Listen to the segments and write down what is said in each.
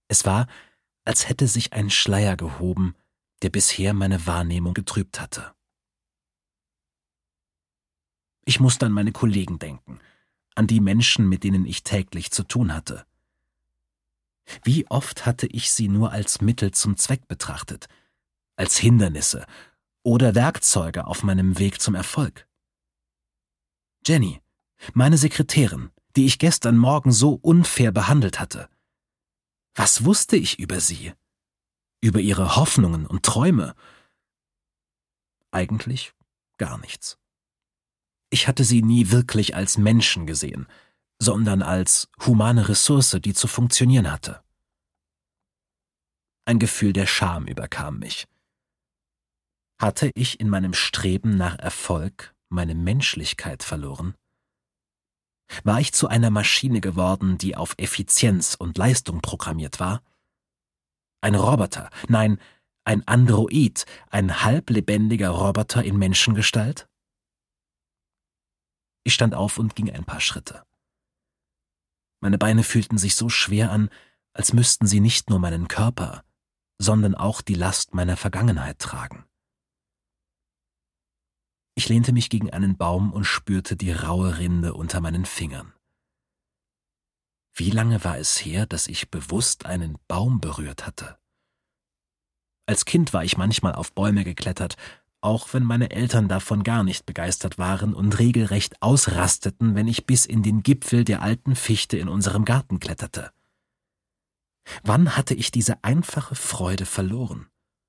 Es war, als hätte sich ein Schleier gehoben, der bisher meine Wahrnehmung getrübt hatte. Ich musste an meine Kollegen denken, an die Menschen, mit denen ich täglich zu tun hatte. Wie oft hatte ich sie nur als Mittel zum Zweck betrachtet, als Hindernisse oder Werkzeuge auf meinem Weg zum Erfolg. Jenny, meine Sekretärin, die ich gestern Morgen so unfair behandelt hatte. Was wusste ich über sie? Über ihre Hoffnungen und Träume? Eigentlich gar nichts. Ich hatte sie nie wirklich als Menschen gesehen, sondern als humane Ressource, die zu funktionieren hatte. Ein Gefühl der Scham überkam mich. Hatte ich in meinem Streben nach Erfolg meine Menschlichkeit verloren? War ich zu einer Maschine geworden, die auf Effizienz und Leistung programmiert war? Ein Roboter, nein, ein Android, ein halblebendiger Roboter in Menschengestalt? Ich stand auf und ging ein paar Schritte. Meine Beine fühlten sich so schwer an, als müssten sie nicht nur meinen Körper, sondern auch die Last meiner Vergangenheit tragen. Ich lehnte mich gegen einen Baum und spürte die raue Rinde unter meinen Fingern. Wie lange war es her, dass ich bewusst einen Baum berührt hatte? Als Kind war ich manchmal auf Bäume geklettert, auch wenn meine Eltern davon gar nicht begeistert waren und regelrecht ausrasteten, wenn ich bis in den Gipfel der alten Fichte in unserem Garten kletterte. Wann hatte ich diese einfache Freude verloren?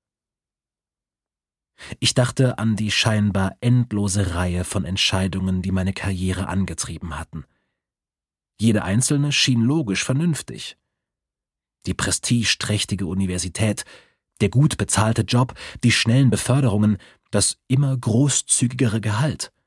Ich dachte an die scheinbar endlose Reihe von Entscheidungen, die meine Karriere angetrieben hatten. Jede einzelne schien logisch vernünftig. Die prestigeträchtige Universität, der gut bezahlte Job, die schnellen Beförderungen, das immer großzügigere Gehalt.